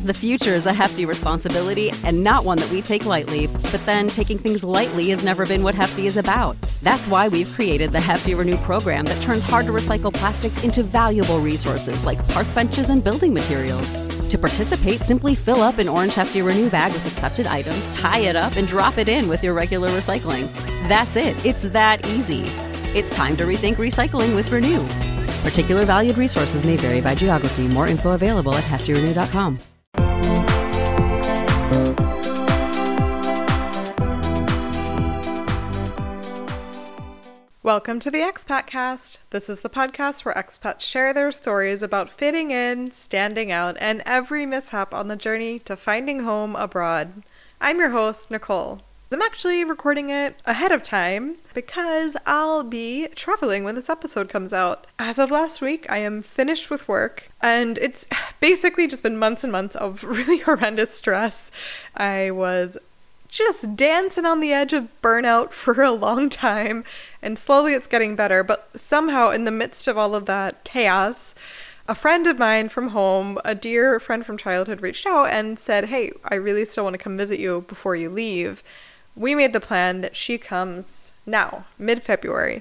The future is a hefty responsibility and not one that we take lightly, but then taking things lightly has never been what Hefty is about. That's why we've created the Hefty Renew program that turns hard-to-recycle plastics into valuable resources like park benches and building materials. To participate, simply fill up an orange Hefty Renew bag with accepted items, tie it up, and drop it in with your regular recycling. That's it. It's that easy. It's time to rethink recycling with Renew. Particular valued resources may vary by geography. More info available at heftyrenew.com. Welcome to the Expat Cast. This is the podcast where expats share their stories about fitting in, standing out, and every mishap on the journey to finding home abroad. I'm your host, Nicole. I'm actually recording it ahead of time because I'll be traveling when this episode comes out. As of last week, I am finished with work, and it's basically just been months and months of really horrendous stress. I was just dancing on the edge of burnout for a long time, and slowly it's getting better, but somehow in the midst of all of that chaos, a friend of mine from home, a dear friend from childhood, reached out and said, "Hey, I really still want to come visit you before you leave." We made the plan that she comes now, mid-February.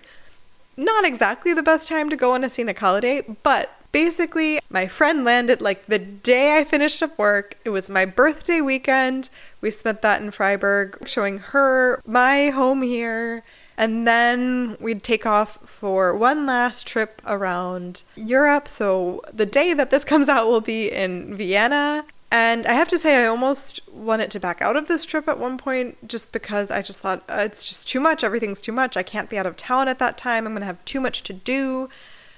Not exactly the best time to go on a scenic holiday, but basically, my friend landed like the day I finished up work. It was my birthday weekend. We spent that in Freiburg, showing her my home here. And then we'd take off for one last trip around Europe. So the day that this comes out will be in Vienna. And I have to say, I almost wanted to back out of this trip at one point just because I just thought it's just too much. Everything's too much. I can't be out of town at that time. I'm going to have too much to do.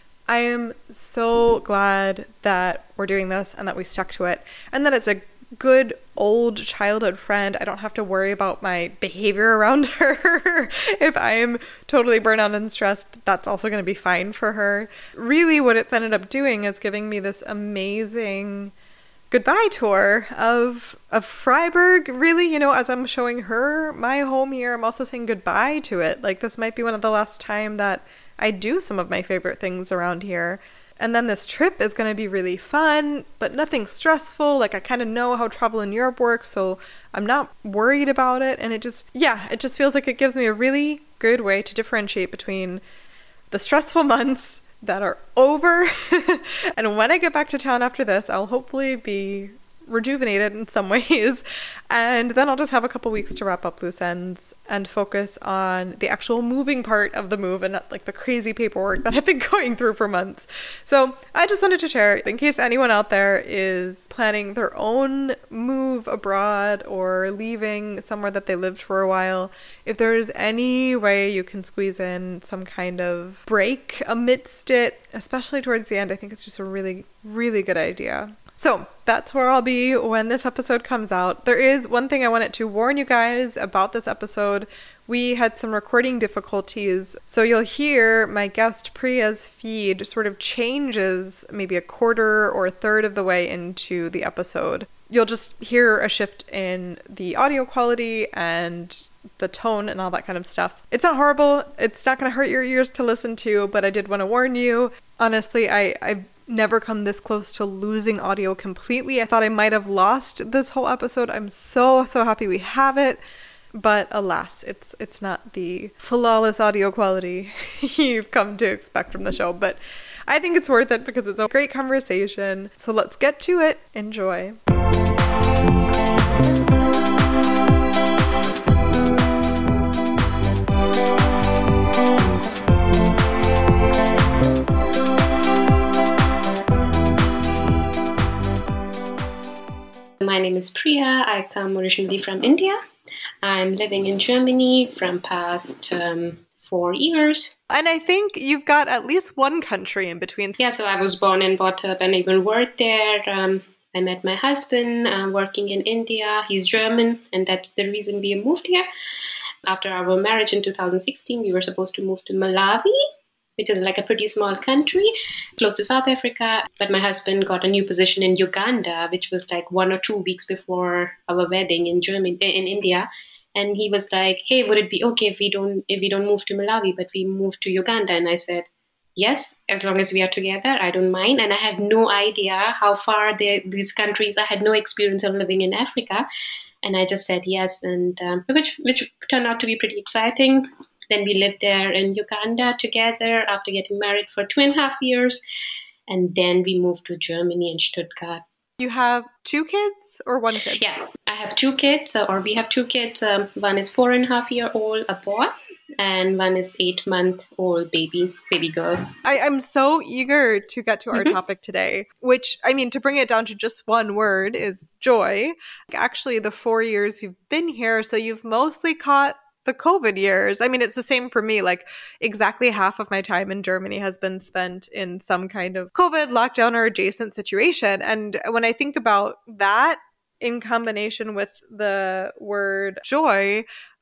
I am so glad that we're doing this and that we stuck to it and that it's a good old childhood friend. I don't have to worry about my behavior around her. If I'm totally burnt out and stressed, that's also going to be fine for her. Really, what it's ended up doing is giving me this amazing goodbye tour of Freiburg. Really, as I'm showing her my home here, I'm also saying goodbye to it. Like, this might be one of the last time that I do some of my favorite things around here. And then this trip is going to be really fun, but nothing stressful. Like, I kind of know how travel in Europe works, so I'm not worried about it. And it just feels like it gives me a really good way to differentiate between the stressful months that are over and when I get back to town after this, I'll hopefully be rejuvenated in some ways, and then I'll just have a couple weeks to wrap up loose ends and focus on the actual moving part of the move and not like the crazy paperwork that I've been going through for months. So I just wanted to share in case anyone out there is planning their own move abroad or leaving somewhere that they lived for a while, if there's any way you can squeeze in some kind of break amidst it, especially towards the end, I think it's just a really, really good idea. So that's where I'll be when this episode comes out. There is one thing I wanted to warn you guys about this episode. We had some recording difficulties, so you'll hear my guest Priya's feed sort of changes maybe a quarter or a third of the way into the episode. You'll just hear a shift in the audio quality and the tone and all that kind of stuff. It's not horrible. It's not going to hurt your ears to listen to, but I did want to warn you. Honestly, I've never come this close to losing audio completely. I thought I might have lost this whole episode. I'm so happy we have it. But alas, it's not the flawless audio quality you've come to expect from the show. But I think it's worth it because it's a great conversation. So let's get to it. Enjoy. My name is Priya. I come originally from India. I'm living in Germany from past 4 years. And I think you've got at least one country in between. Yeah, so I was born and brought up and even worked there. I met my husband working in India. He's German, and that's the reason we moved here. After our marriage in 2016, we were supposed to move to Malawi, which is like a pretty small country close to South Africa. But my husband got a new position in Uganda, which was like 1 or 2 weeks before our wedding in India. And he was like, "Hey, would it be okay if we don't move to Malawi, but we move to Uganda?" And I said, yes, as long as we are together, I don't mind. And I had no idea how far these countries. I had no experience of living in Africa, and I just said yes, and which turned out to be pretty exciting. Then we lived there in Uganda together after getting married for 2.5 years, and then we moved to Germany and Stuttgart. You have 2 kids or 1 kid? Yeah, I have 2 kids, or we have 2 kids. One is 4.5-year-old, a boy, and one is 8-month-old baby girl. I'm so eager to get to our topic today, which, I mean, to bring it down to just one word is joy. Actually, the 4 years you've been here, so you've mostly caught the COVID years. I mean, it's the same for me. Like exactly half of my time in Germany has been spent in some kind of COVID lockdown or adjacent situation. And when I think about that in combination with the word joy,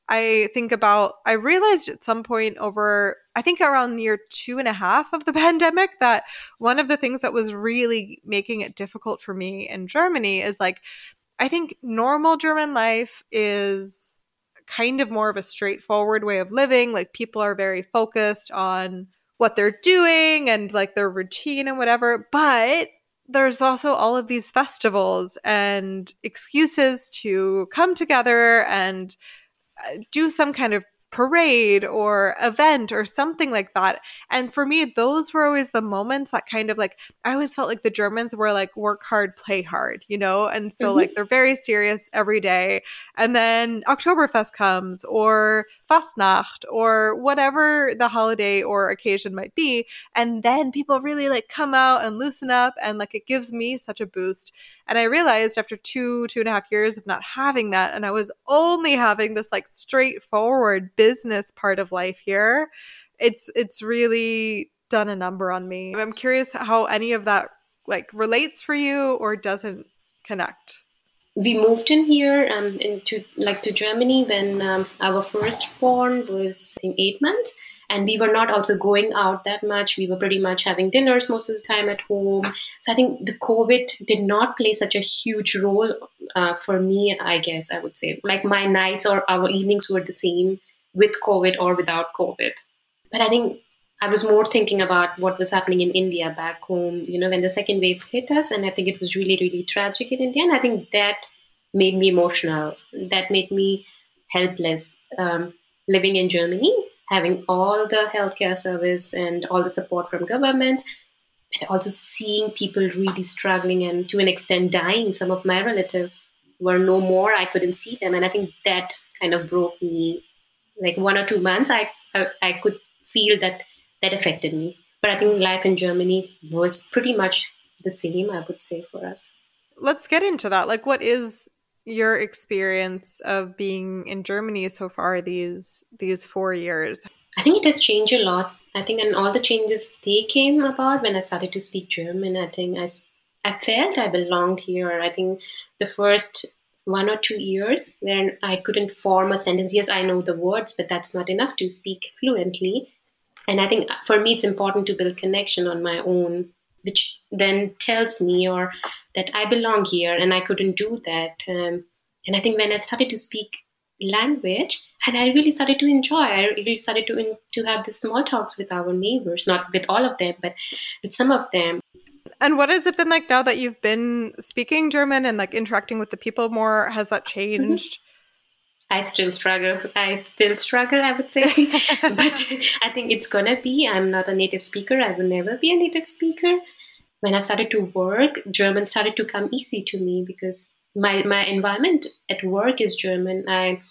I realized at some point over, I think around year 2.5 of the pandemic, that one of the things that was really making it difficult for me in Germany is like, I think normal German life is kind of more of a straightforward way of living. Like people are very focused on what they're doing and like their routine and whatever. But there's also all of these festivals and excuses to come together and do some kind of parade or event or something like that. And for me, those were always the moments that kind of like, I always felt like the Germans were like work hard, play hard, you know? And so like they're very serious every day. And then Oktoberfest comes or Fastnacht or whatever the holiday or occasion might be. And then people really like come out and loosen up, and like it gives me such a boost. And I realized after 2.5 years of not having that, and I was only having this like straightforward business part of life here, it's really done a number on me. I'm curious how any of that like relates for you or doesn't connect. We moved in here to Germany when our firstborn was, I think, 8 months. And we were not also going out that much. We were pretty much having dinners most of the time at home. So I think the COVID did not play such a huge role for me, I guess I would say. Like my nights or our evenings were the same with COVID or without COVID. But I think I was more thinking about what was happening in India back home, you know, when the second wave hit us. And I think it was really, really tragic in India. And I think that made me emotional. That made me helpless living in Germany, having all the healthcare service and all the support from government, but also seeing people really struggling and to an extent dying. Some of my relatives were no more. I couldn't see them. And I think that kind of broke me. Like 1 or 2 months, I could feel that affected me. But I think life in Germany was pretty much the same, I would say, for us. Let's get into that. Like, what is your experience of being in Germany so far these 4 years? I think it has changed a lot. I think, and all the changes, they came about when I started to speak German. I think I felt I belonged here. I think the first 1 or 2 years when I couldn't form a sentence. Yes, I know the words, but that's not enough to speak fluently. And I think for me, it's important to build connection on my own, which then tells me or that I belong here, and I couldn't do that. And I think when I started to speak language, and I really started to enjoy, I really started to have the small talks with our neighbors, not with all of them, but with some of them. And what has it been like now that you've been speaking German and like interacting with the people more? Has that changed? I still struggle, I would say. But I think it's going to be. I'm not a native speaker. I will never be a native speaker. When I started to work, German started to come easy to me because my environment at work is German.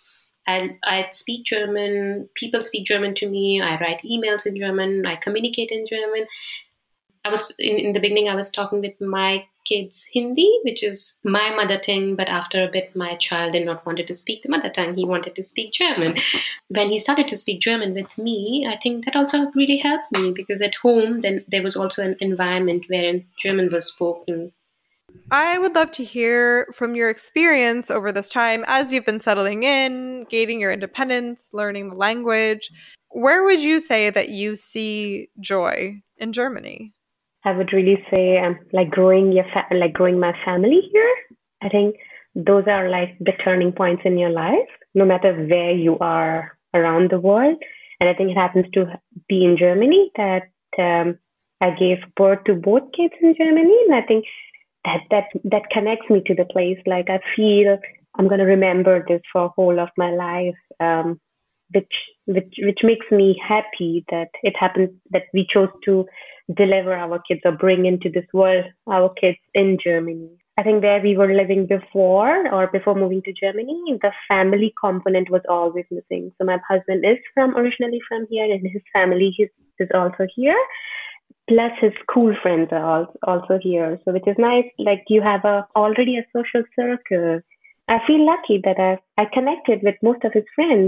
I speak German. People speak German to me. I write emails in German. I communicate in German. I was in the beginning, I was talking with my kids Hindi, which is my mother tongue. But after a bit, my child did not want to speak the mother tongue. He wanted to speak German. When he started to speak German with me, I think that also really helped me because at home, then there was also an environment wherein German was spoken. I would love to hear from your experience over this time as you've been settling in, gaining your independence, learning the language. Where would you say that you see joy in Germany? I would really say like growing my family here. I think those are like the turning points in your life, no matter where you are around the world. And I think it happens to be in Germany that I gave birth to both kids in Germany, and I think that connects me to the place. Like I feel I'm going to remember this for whole of my life, which makes me happy that it happened, that we chose to deliver our kids or bring into this world our kids in Germany. I think where we were living before moving to Germany, the family component was always missing. So my husband is originally from here, and his family is also here. Plus his school friends are also here. So which is nice. Like you have already a social circle. I feel lucky that I connected with most of his friends,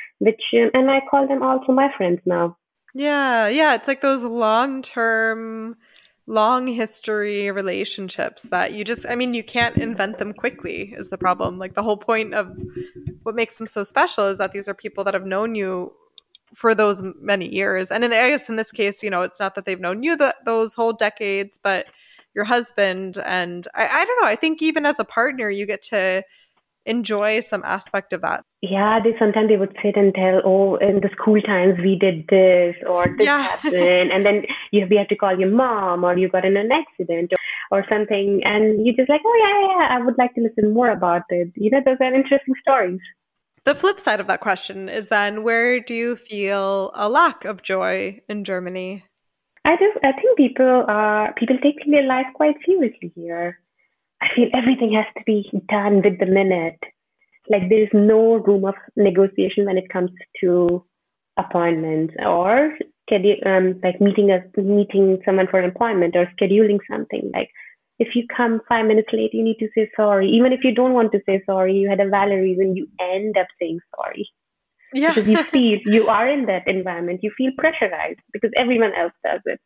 and I call them also my friends now. Yeah. It's like those long-term, long history relationships that you can't invent them quickly is the problem. Like the whole point of what makes them so special is that these are people that have known you for those many years. And I guess in this case, it's not that they've known you those whole decades, but your husband. And I don't know, I think even as a partner, you get to enjoy some aspect of that. Yeah, sometimes they would sit and tell, oh, in the school times we did this or this happened, and then we have to call your mom, or you got in an accident or something, and you're just like, oh yeah, I would like to listen more about it. Those are interesting stories. The flip side of that question is then, where do you feel a lack of joy in Germany? I think people take their life quite seriously here. I feel everything has to be done with the minute. Like there's no room of negotiation when it comes to appointments or like meeting someone for an appointment or scheduling something. Like if you come 5 minutes late, you need to say sorry. Even if you don't want to say sorry, you had a valid reason, you end up saying sorry. Yeah. Because you are in that environment, you feel pressurized because everyone else does it.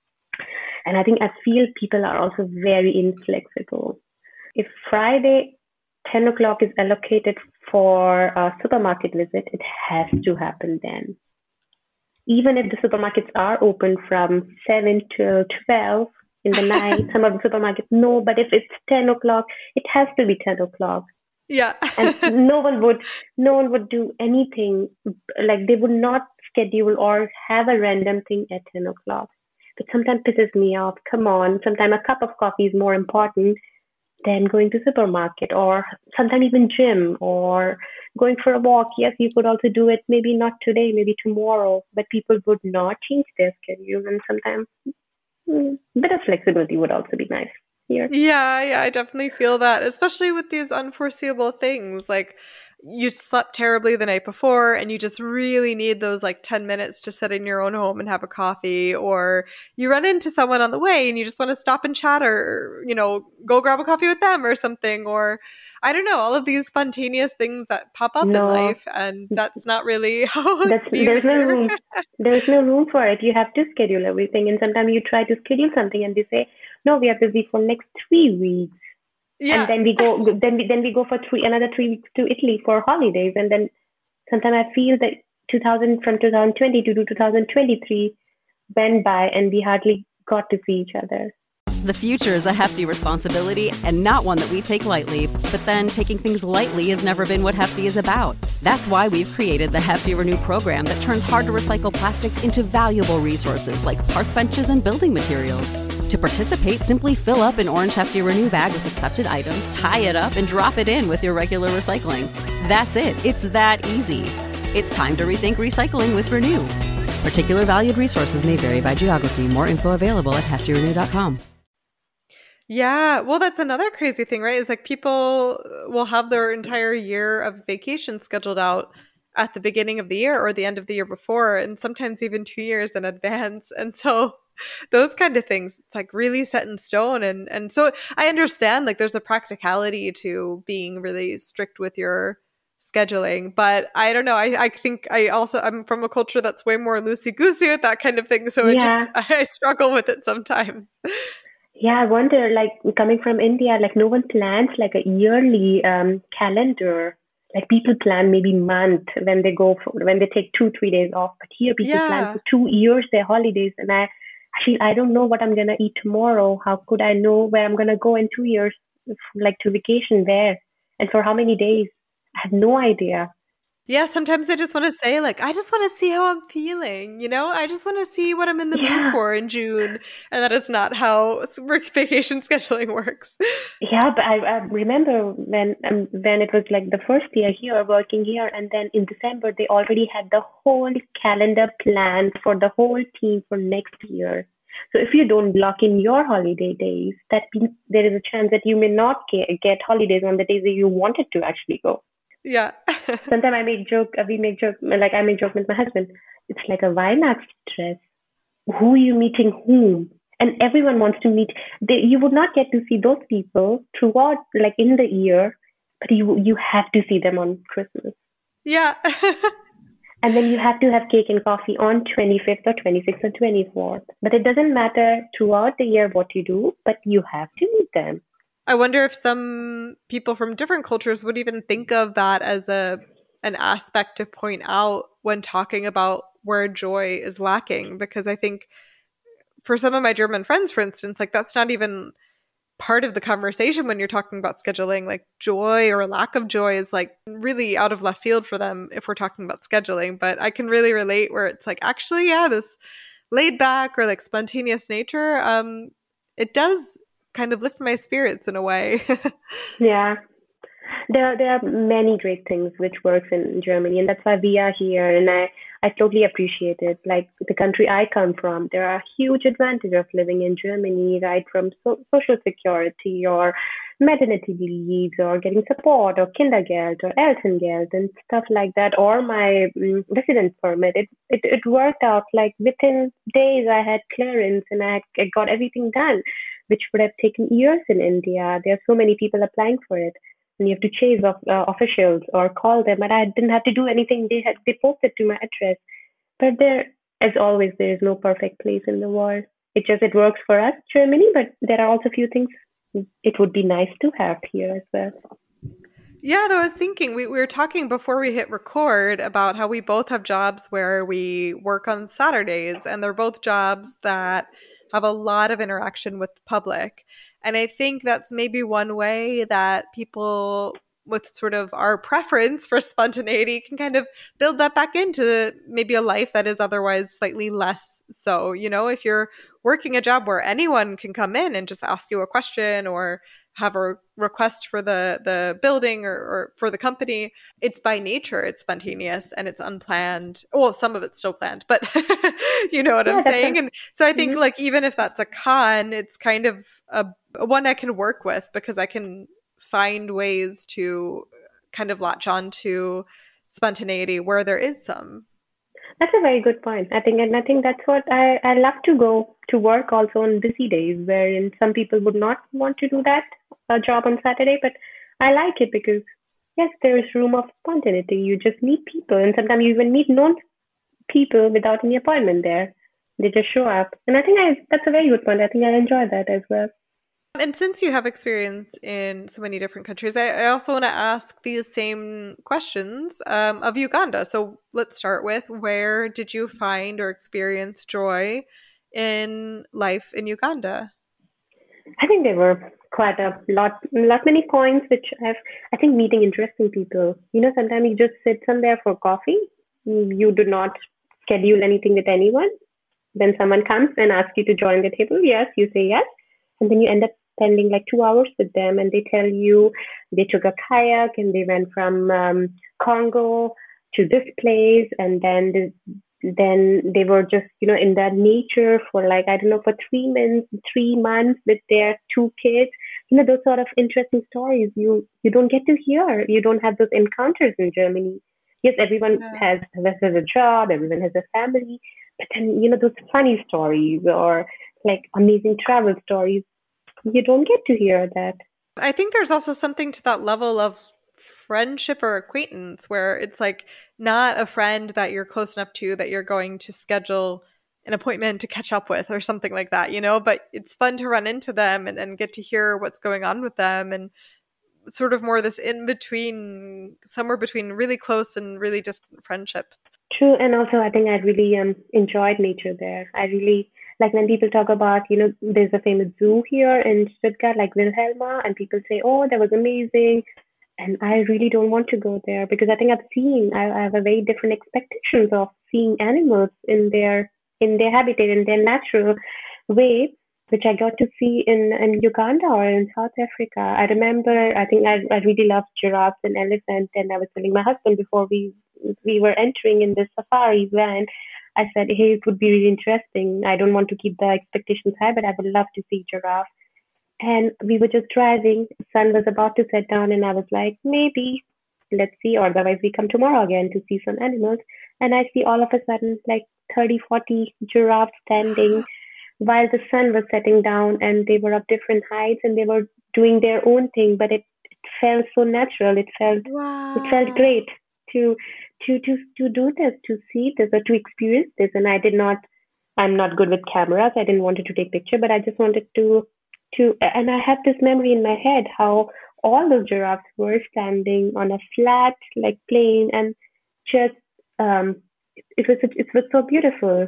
And I feel people are also very inflexible. If Friday 10 o'clock is allocated for a supermarket visit, it has to happen then. Even if the supermarkets are open from 7 to 12 in the night, some of the supermarkets, no, but if it's 10 o'clock, it has to be 10 o'clock. Yeah. And no one would do anything. Like they would not schedule or have a random thing at 10 o'clock. But sometimes pisses me off. Come on, sometimes a cup of coffee is more important than going to supermarket, or sometimes even gym or going for a walk. Yes, you could also do it. Maybe not today, maybe tomorrow, but people would not change their schedule. And sometimes a bit of flexibility would also be nice here. Yeah, I definitely feel that, especially with these unforeseeable things. Like you slept terribly the night before and you just really need those like 10 minutes to sit in your own home and have a coffee, or you run into someone on the way and you just want to stop and chat, or, go grab a coffee with them or something, or I don't know, all of these spontaneous things that pop up in life, and that's not really how it's viewed. There's no room for it. You have to schedule everything, and sometimes you try to schedule something and they say, no, we are busy for next 3 weeks. Yeah. And then we go for another 3 weeks to Italy for holidays. And then sometimes I feel that from 2020 to 2023 went by and we hardly got to see each other. The future is a hefty responsibility and not one that we take lightly. But then taking things lightly has never been what Hefty is about. That's why we've created the Hefty Renew program that turns hard-to-recycle plastics into valuable resources like park benches and building materials. To participate, simply fill up an orange Hefty Renew bag with accepted items, tie it up, and drop it in with your regular recycling. That's it. It's that easy. It's time to rethink recycling with Renew. Particular valued resources may vary by geography. More info available at heftyrenew.com. Yeah, well, that's another crazy thing, right? Is like people will have their entire year of vacation scheduled out at the beginning of the year or the end of the year before, and sometimes even 2 years in advance. And so those kind of things, it's like really set in stone. And so I understand like there's a practicality to being really strict with your scheduling, but I don't know. I think I'm from a culture that's way more loosey-goosey with that kind of thing. So I struggle with it sometimes. Yeah, I wonder, like coming from India, like no one plans like a yearly calendar. Like people plan maybe month when they take 2-3 days off. But here people plan for 2 years their holidays, and I feel I don't know what I'm gonna eat tomorrow. How could I know where I'm gonna go in 2 years, like to vacation there, and for how many days? I have no idea. Yeah, sometimes I just want to say, like, I just want to see how I'm feeling, you know? I just want to see what I'm in the mood Yeah. for in June. And that is not how vacation scheduling works. Yeah, but I remember when it was like the first year here, working here, and then in December they already had the whole calendar planned for the whole team for next year. So if you don't block in your holiday days, that means there is a chance that you may not get holidays on the days that you wanted to actually go. Yeah. Sometimes we make joke, like I make joke with my husband. It's like a why not stress? Who are you meeting whom? And everyone wants to meet. You would not get to see those people throughout, like in the year, but you have to see them on Christmas. Yeah. And then you have to have cake and coffee on 25th or 26th or 24th. But it doesn't matter throughout the year what you do, but you have to meet them. I wonder if some people from different cultures would even think of that as an aspect to point out when talking about where joy is lacking. Because I think for some of my German friends, for instance, like that's not even part of the conversation when you're talking about scheduling. Like joy or lack of joy is like really out of left field for them if we're talking about scheduling. But I can really relate where it's like, actually, yeah, this laid back or like spontaneous nature, it does kind of lift my spirits in a way. Yeah. There are many great things which works in Germany, and that's why we are here. And I totally appreciate it. Like the country I come from, there are huge advantages of living in Germany, right? From social security or maternity leaves or getting support or Kindergeld or Elterngeld and stuff like that, or my residence permit. It worked out like within days I had clearance and I got everything done, which would have taken years in India. There are so many people applying for it. And you have to chase officials or call them. And I didn't have to do anything. They posted to my address. But there, as always, there is no perfect place in the world. It works for us, Germany, but there are also a few things it would be nice to have here as well. Yeah, though I was thinking, we were talking before we hit record about how we both have jobs where we work on Saturdays, and they're both jobs that have a lot of interaction with the public. And I think that's maybe one way that people with sort of our preference for spontaneity can kind of build that back into maybe a life that is otherwise slightly less so. You know, if you're working a job where anyone can come in and just ask you a question or have a request for the building or for the company, it's by nature, it's spontaneous and it's unplanned. Well, some of it's still planned, but you know what I'm saying? And so I think like, even if that's a con, it's kind of a one I can work with because I can find ways to kind of latch on to spontaneity where there is some. That's a very good point. I think that's what I love to go to work also on busy days, wherein some people would not want to do that job on Saturday, but I like it because yes, there is room of spontaneity. You just meet people, and sometimes you even meet known people without any appointment there. They just show up, and I think that's a very good point. I think I enjoy that as well. And since you have experience in so many different countries, I also want to ask these same questions of Uganda. So let's start with, where did you find or experience joy in life in Uganda? I think there were quite a lot many points which I think meeting interesting people. You know, sometimes you just sit somewhere for coffee. You do not schedule anything with anyone. Then someone comes and asks you to join the table. Yes, you say yes. And then you end up spending like 2 hours with them, and they tell you they took a kayak and they went from Congo to this place, and then they were just, you know, in that nature for like, I don't know, for 3 months with their 2 kids. You know, those sort of interesting stories you don't get to hear. You don't have those encounters in Germany. Yes, everyone has a job, everyone has a family, but then, you know, those funny stories or like amazing travel stories, you don't get to hear that. I think there's also something to that level of friendship or acquaintance where it's like not a friend that you're close enough to that you're going to schedule an appointment to catch up with or something like that, you know, but it's fun to run into them and get to hear what's going on with them, and sort of more this in between, somewhere between really close and really distant friendships. True. And also I think I really enjoyed nature there. I really like when people talk about, you know, there's a famous zoo here in Stuttgart, like Wilhelma, and people say, oh, that was amazing. And I really don't want to go there because I think I have a very different expectations of seeing animals in their habitat, in their natural way, which I got to see in Uganda or in South Africa. I remember, I think I really loved giraffes and elephants, and I was telling my husband before we were entering in this safari van, I said, hey, it would be really interesting. I don't want to keep the expectations high, but I would love to see giraffe. And we were just driving. The sun was about to set down, and I was like, maybe, let's see, or otherwise we come tomorrow again to see some animals. And I see all of a sudden like 30, 40 giraffes standing while the sun was setting down, and they were of different heights and they were doing their own thing, but it felt so natural. It felt Wow. great to do this, to see this, or to experience this. And I'm not good with cameras. I didn't want to take picture, but I just wanted and I have this memory in my head how all those giraffes were standing on a flat like plain, and just it was so beautiful.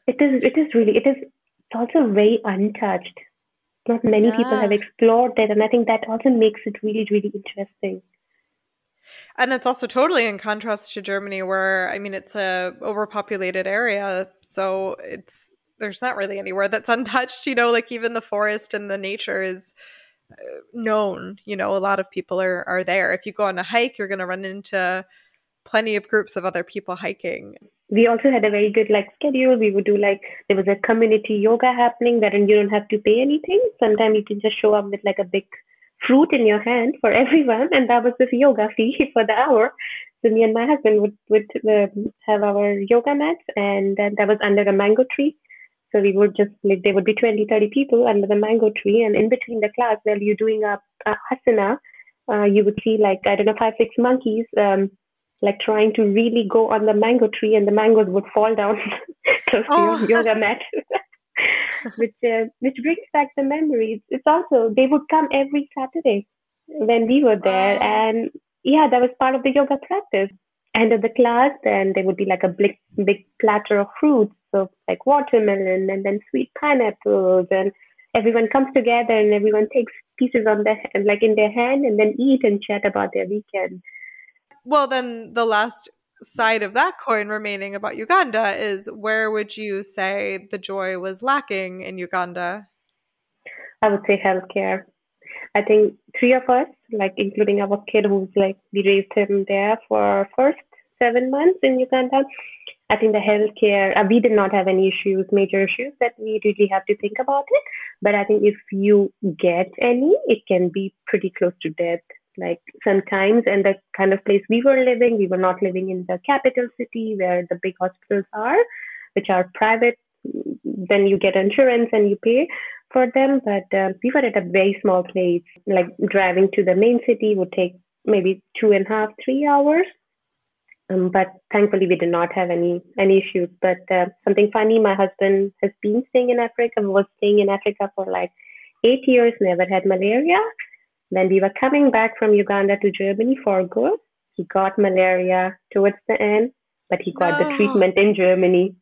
It's also very untouched. Not many people have Yeah. explored it, and I think that also makes it really, really interesting. And it's also totally in contrast to Germany, where, I mean, it's a overpopulated area. So there's not really anywhere that's untouched, like even the forest and the nature is known. A lot of people are there. If you go on a hike, you're going to run into plenty of groups of other people hiking. We also had a very good like schedule. We would do like, there was a community yoga happening wherein you don't have to pay anything. Sometimes you can just show up with like a big fruit in your hand for everyone, and that was this yoga fee for the hour. So me and my husband would have our yoga mats, and that was under a mango tree. So we would just like, there would be 20, 30 people under the mango tree, and in between the class while you're doing a hasana, you would see like, I don't know, 5, 6 monkeys like trying to really go on the mango tree, and the mangoes would fall down close to your yoga mat. which brings back the memories. It's also, they would come every Saturday when we were there, Wow. and yeah, that was part of the yoga practice. End of the class, then there would be like a big platter of fruits, so like watermelon and then sweet pineapples, and everyone comes together and everyone takes pieces on their like in their hand, and then eat and chat about their weekend. Well, then the last side of that coin remaining about Uganda is, where would you say the joy was lacking in Uganda? I would say healthcare. I think 3 of us, like including our kid, who's like, we raised him there for first 7 months in Uganda. I think the healthcare, we did not have any major issues that we really have to think about it. But I think if you get any, it can be pretty close to death. Like sometimes, and the kind of place we were living, we were not living in the capital city where the big hospitals are, which are private. Then you get insurance and you pay for them. But we were at a very small place. Like driving to the main city would take maybe 2.5, 3 hours. But thankfully, we did not have any issues. But something funny, my husband has been staying in Africa, was staying in Africa for like 8 years, never had malaria. When we were coming back from Uganda to Germany for good, he got malaria towards the end, but he got the No. treatment in Germany.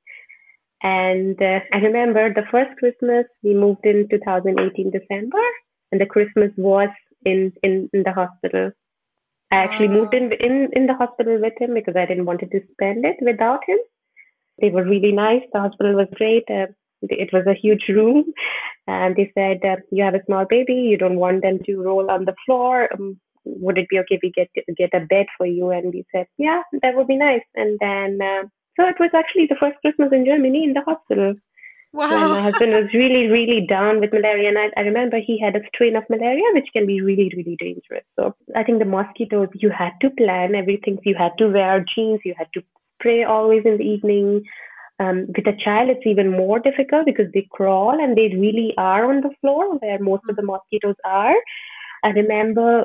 And I remember the first Christmas, we moved in 2018 December, and the Christmas was in the hospital. I actually moved in the hospital with him because I didn't want to spend it without him. They were really nice. The hospital was great. It was a huge room, and they said, "You have a small baby. You don't want them to roll on the floor. Would it be okay if we get a bed for you?" And we said, "Yeah, that would be nice." And then, so it was actually the first Christmas in Germany in the hospital. When my Wow. husband was really, really down with malaria, and I remember he had a strain of malaria which can be really, really dangerous. So I think the mosquitoes, you had to plan everything. You had to wear jeans. You had to pray always in the evening. With a child, it's even more difficult because they crawl and they really are on the floor where most of the mosquitoes are. I remember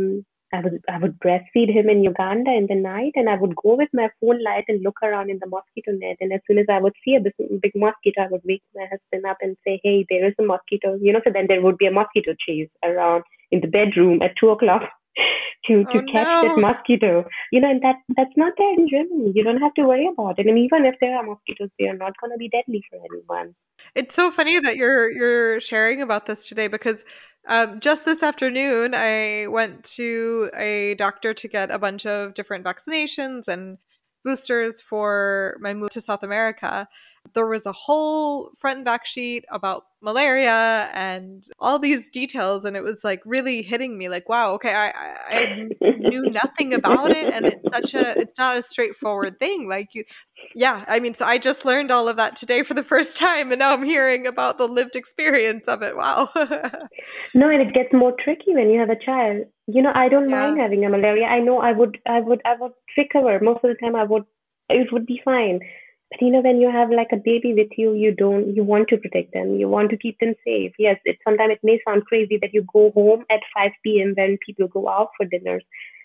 I would breastfeed him in Uganda in the night, and I would go with my phone light and look around in the mosquito net. And as soon as I would see a big mosquito, I would wake my husband up and say, "Hey, there is a mosquito." So then there would be a mosquito chase around in the bedroom at 2 o'clock to catch that mosquito. And that's not there in Germany. You don't have to worry about it. And even if there are mosquitoes, they are not going to be deadly for anyone. It's so funny that you're sharing about this today, because Just this afternoon, I went to a doctor to get a bunch of different vaccinations and boosters for my move to South America. There was a whole front and back sheet about malaria and all these details, and it was like really hitting me like, wow, okay, I knew nothing about it, and it's not a straightforward thing. Yeah, I mean, so I just learned all of that today for the first time, and now I'm hearing about the lived experience of it. Wow. No, and it gets more tricky when you have a child. I don't mind Yeah. having a malaria. I know I would recover. Most of the time it would be fine. But when you have like a baby with you, you want to protect them. You want to keep them safe. Yes, sometimes it may sound crazy that you go home at 5 p.m. when people go out for dinner.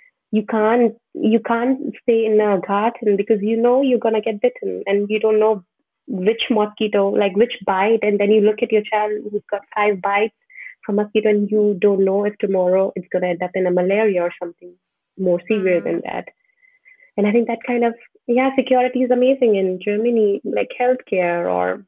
You can't stay in a garden because you're gonna get bitten and you don't know which mosquito, like which bite, and then you look at your child who's got 5 bites from mosquito and you don't know if tomorrow it's gonna end up in a malaria or something more severe Mm. than that. And I think that kind of, yeah, security is amazing in Germany, like healthcare or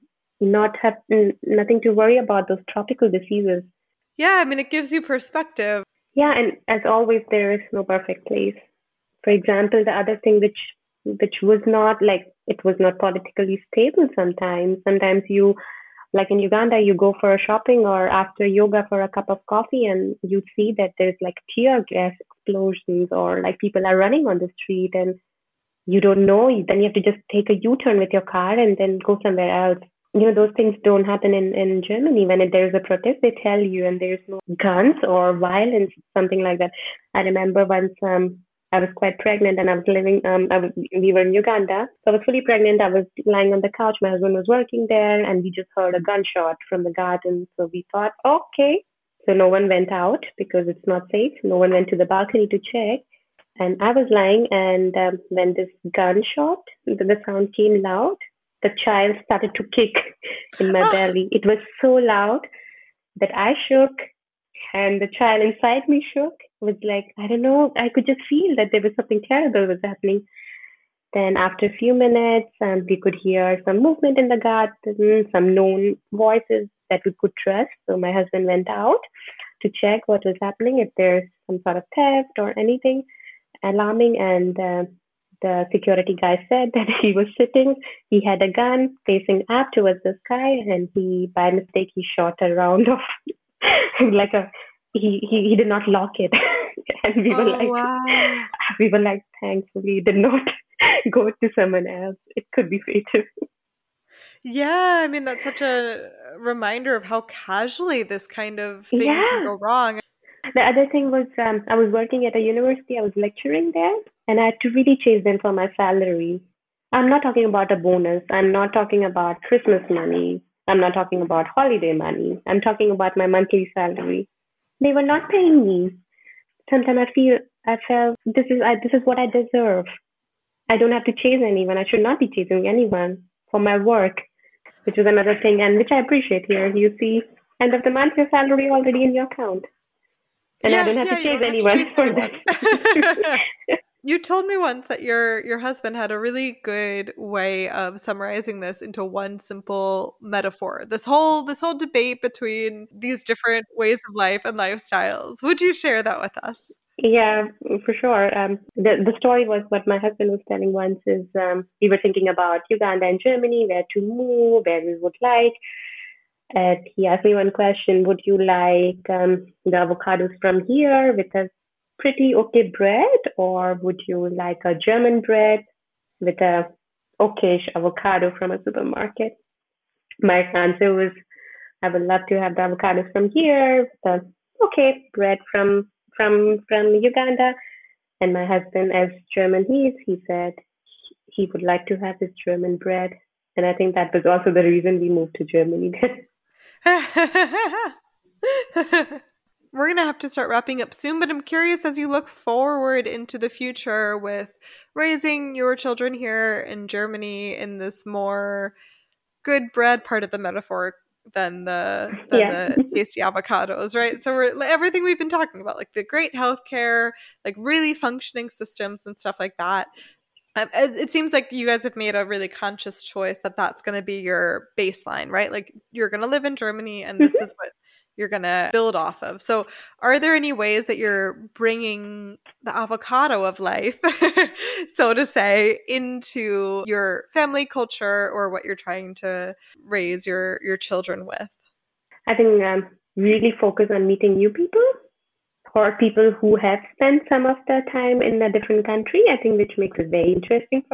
nothing to worry about those tropical diseases. Yeah, I mean, it gives you perspective. Yeah, and as always, there is no perfect place. For example, the other thing which was not like it was not politically stable sometimes. Sometimes you like in Uganda, you go for a shopping or after yoga for a cup of coffee and you see that there's like tear gas explosions or like people are running on the street and you don't know. Then you have to just take a U-turn with your car and then go somewhere else. Those things don't happen in Germany. When there's a protest, they tell you, and there's no guns or violence, something like that. I remember once I was quite pregnant and I was living, we were in Uganda. So I was fully pregnant. I was lying on the couch. My husband was working there, and we just heard a gunshot from the garden. So we thought, okay. So no one went out because it's not safe. No one went to the balcony to check. And I was lying, and when this gunshot, the sound came loud, the child started to kick in my belly. It was so loud that I shook, and the child inside me shook. It was like, I don't know, I could just feel that there was something terrible was happening. Then after a few minutes, we could hear some movement in the garden, some known voices that we could trust. So my husband went out to check what was happening, if there's some sort of theft or anything alarming. And the security guy said that he was sitting, he had a gun facing up towards the sky, and by mistake, he shot a round of like he did not lock it. And Wow. we were like, thankfully, did not go to someone else. It could be fatal. Yeah, I mean, that's such a reminder of how casually this kind of thing can Yeah. go wrong. The other thing was I was working at a university. I was lecturing there, and I had to really chase them for my salary. I'm not talking about a bonus. I'm not talking about Christmas money. I'm not talking about holiday money. I'm talking about my monthly salary. They were not paying me. Sometimes I felt this is what I deserve. I don't have to chase anyone. I should not be chasing anyone for my work, which is another thing, and which I appreciate here. You see, end of the month, your salary already in your account. And I don't have to you chase don't have to anyone chase for anyone. that. You told me once that your husband had a really good way of summarizing this into one simple metaphor. This whole debate between these different ways of life and lifestyles. Would you share that with us? Yeah, for sure. The story was what my husband was telling once is we were thinking about Uganda and Germany, where to move, where we would like. He asked me one question: would you like the avocados from here with a pretty okay bread, or would you like a German bread with a okayish avocado from a supermarket? My answer was, I would love to have the avocados from here, the okay bread from Uganda. And my husband, as German he said he would like to have his German bread. And I think that was also the reason we moved to Germany then. We're going to have to start wrapping up soon, but I'm curious, as you look forward into the future with raising your children here in Germany in this more good bread part of the metaphor than the tasty avocados, right? So we're everything we've been talking about, like the great healthcare, like really functioning systems and stuff like that. It seems like you guys have made a really conscious choice that that's going to be your baseline, right? Like you're going to live in Germany, and this is what you're going to build off of. So are there any ways that you're bringing the avocado of life, so to say, into your family culture or what you're trying to raise your children with? I think really focus on meeting new people or people who have spent some of their time in a different country. I think which makes it very interesting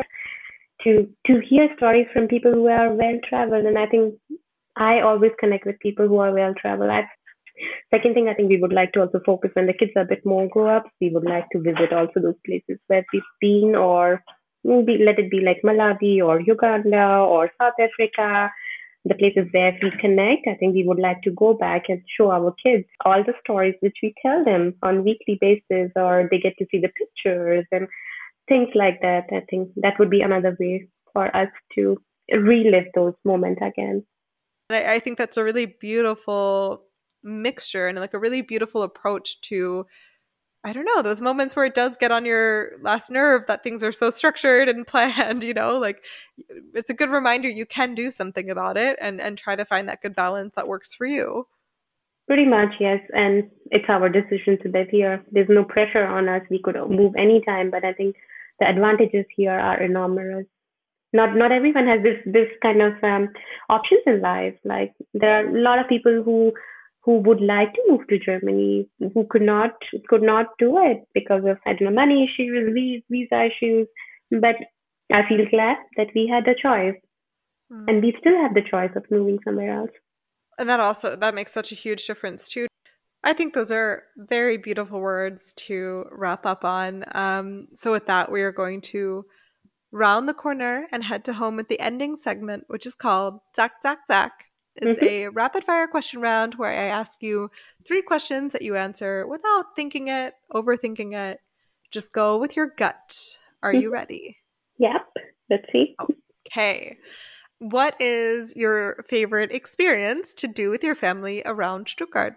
to hear stories from people who are well traveled. And I think I always connect with people who are well traveled. Second thing, I think we would like to also focus when the kids are a bit more grow up. We would like to visit also those places where we've been, or maybe let it be like Malawi or Uganda or South Africa, the places where we connect. I think we would like to go back and show our kids all the stories which we tell them on weekly basis, or they get to see the pictures and things like that. I think that would be another way for us to relive those moments again. I think that's a really beautiful mixture and like a really beautiful approach to, I don't know, those moments where it does get on your last nerve that things are so structured and planned, like it's a good reminder you can do something about it and try to find that good balance that works for you. Pretty much, yes. And it's our decision to live here. There's no pressure on us. We could move anytime, but I think the advantages here are enormous. Not everyone has this kind of options in life. Like there are a lot of people who would like to move to Germany who could not do it because of, I don't know, money issues, visa issues. But I feel glad that we had the choice, and we still have the choice of moving somewhere else. And that makes such a huge difference too. I think those are very beautiful words to wrap up on. So with that, we are going to round the corner and head to home with the ending segment, which is called Zack, Zack, Zack. It's a rapid fire question round where I ask you 3 questions that you answer without thinking it, overthinking it. Just go with your gut. Are you ready? Yep. Let's see. Okay. What is your favorite experience to do with your family around Stuttgart?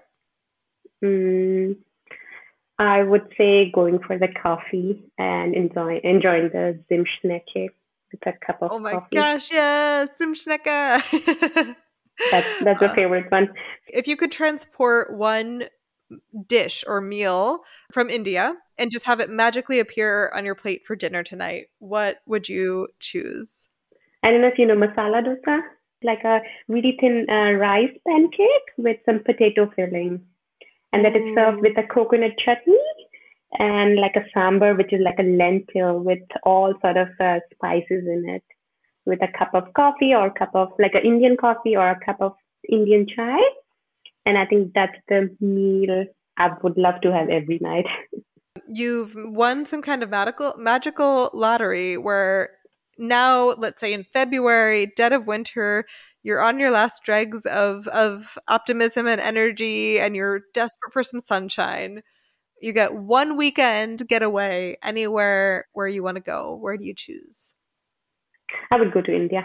I would say going for the coffee and enjoying the Zimtschnecke with a cup of coffee. Oh my gosh, yes, Zimtschnecke. That's a favorite one. If you could transport one dish or meal from India and just have it magically appear on your plate for dinner tonight, what would you choose? I don't know if you know masala dosa, like a really thin rice pancake with some potato filling. And that is served with a coconut chutney and like a sambar, which is like a lentil with all sort of spices in it, with a cup of coffee or a cup of like an Indian coffee or a cup of Indian chai. And I think that's the meal I would love to have every night. You've won some kind of magical lottery where now, let's say in February, dead of winter, you're on your last dregs of optimism and energy, and you're desperate for some sunshine. You get one weekend getaway anywhere where you want to go. Where do you choose? I would go to India.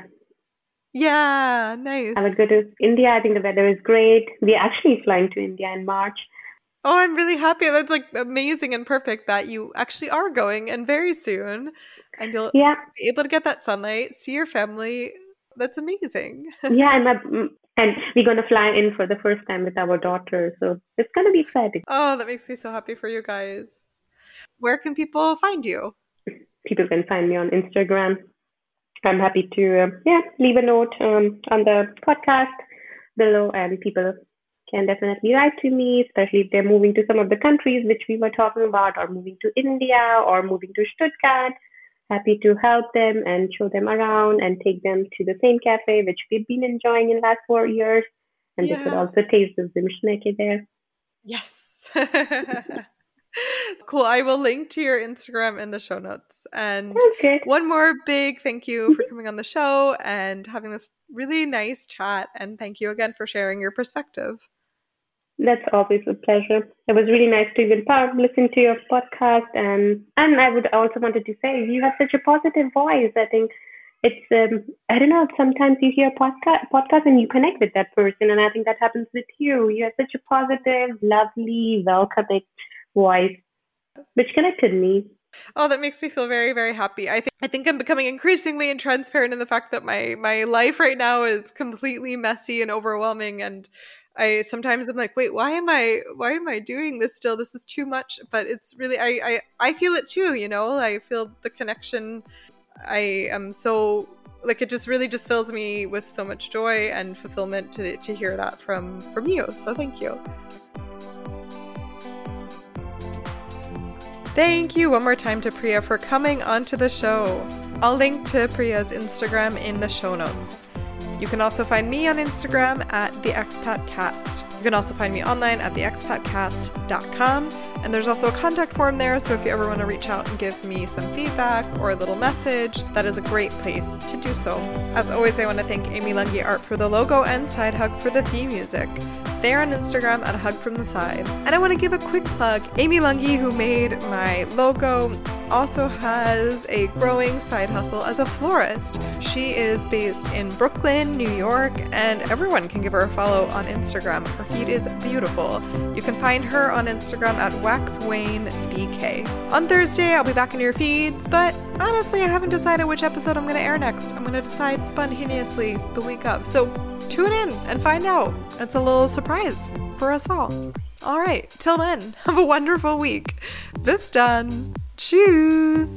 Yeah, nice. I would go to India. I think the weather is great. We're actually flying to India in March. Oh, I'm really happy. That's like amazing and perfect that you actually are going, and very soon. And you'll be able to get that sunlight, see your family. That's amazing. Yeah, and we're going to fly in for the first time with our daughter. So it's going to be exciting. Oh, that makes me so happy for you guys. Where can people find you? People can find me on Instagram. I'm happy to leave a note on the podcast below, and people can definitely write to me, especially if they're moving to some of the countries which we were talking about, or moving to India or moving to Stuttgart. Happy to help them and show them around and take them to the same cafe which we've been enjoying in the last 4 years. And they could also taste the Zimtschnecke there. Yes. Cool. I will link to your Instagram in the show notes. And one more big thank you for coming on the show and having this really nice chat. And thank you again for sharing your perspective. That's always a pleasure. It was really nice to even listen to your podcast. And I would also wanted to say, you have such a positive voice. I think it's, I don't know, sometimes you hear a podcast and you connect with that person. And I think that happens with you. You have such a positive, lovely, welcoming voice, which connected me. Oh, that makes me feel very, very happy. I think I'm becoming increasingly transparent in the fact that my life right now is completely messy and overwhelming, and I sometimes I'm like, wait, why am I doing this still? This is too much. But it's really, I feel it too, you know, I feel the connection. I am so, like, it just really just fills me with so much joy and fulfillment to hear that from you. So thank you. Thank you one more time to Priya for coming onto the show. I'll link to Priya's Instagram in the show notes. You can also find me on Instagram at The Expat Cast. You can also find me online at theexpatcast.com. And there's also a contact form there, so if you ever want to reach out and give me some feedback or a little message, that is a great place to do so. As always, I want to thank Amy Lungi Art for the logo and Side Hug for the theme music. They are on Instagram at Hug From The Side. And I want to give a quick plug. Amy Lungi, who made my logo, also has a growing side hustle as a florist. She is based in Brooklyn, New York, and everyone can give her a follow on Instagram. Her feed is beautiful. You can find her on Instagram at waxwaynebk. On Thursday, I'll be back in your feeds, but honestly, I haven't decided which episode I'm going to air next. I'm going to decide spontaneously the week of. So tune in and find out. It's a little surprise for us all. All right, till then, have a wonderful week. Bis dann. Tschüss.